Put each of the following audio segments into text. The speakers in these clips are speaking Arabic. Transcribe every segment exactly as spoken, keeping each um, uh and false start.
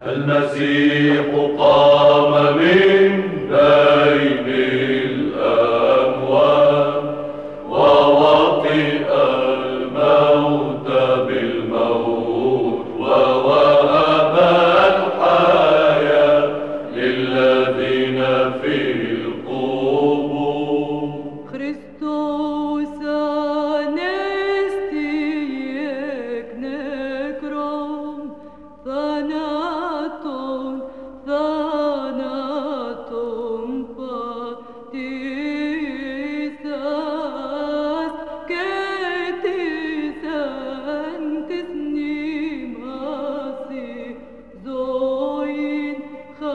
المسيح قام من بين الأموات ووطئ الموت بالموت ووهب الحياة للذين في القبور. Christus anesti eknekron thanaton thanaton patisas ketisantis nimasi zoin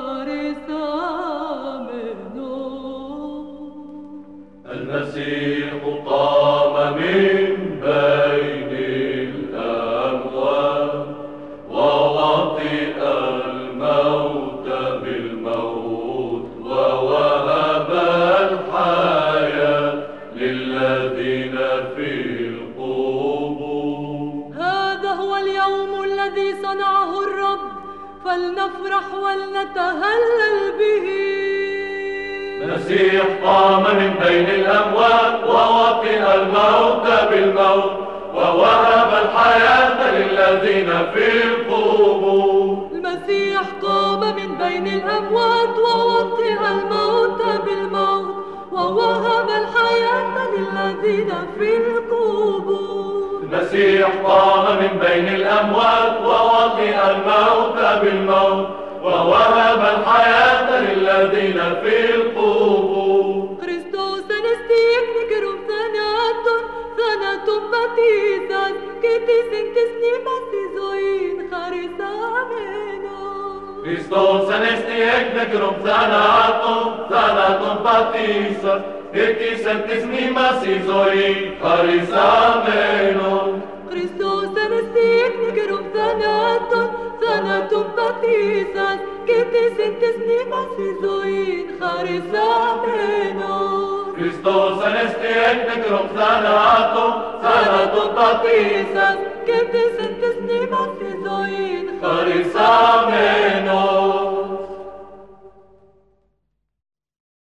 charisamenon. المسيح قام من بين الأموات ووطئ الموت بالموت ووهب الحياة للذين في القبور. هذا هو اليوم الذي صنعه الرب، فلنفرح ولنتهلل به. المسيح قام من بين الأموات ووطئ الموت بالموت ووهب الحياة للذين في القبور. المسيح قام من بين الأموات ووطئ الموت بالموت ووهب الحياة للذين في القبور. المسيح قام من بين الأموات ووطئ الموت بالموت ووهب الحياة للذين في القبور. Χριστός ανεστίεκ νεκρών θανάτων, θανάτων πατήσας, και της εν της νήμας τη ζωήν χαρισάμενος. Χριστός ανέστη εκ νεκρών θανάτων, θανάτων πατήσας, και της εν της μνήμας η ζωή χαρισάμενος. Χριστός ανεστίεκ νεκρών θανάτων, θανάτων πατήσας, και της εν της μνήμας η ζωήν χαρισάμενος. Χριστός ανέστη εκ νεκρών θανάτων, θανάτων πατήσας, και της εν της μνήμας η ζωήν χαρισάμενος.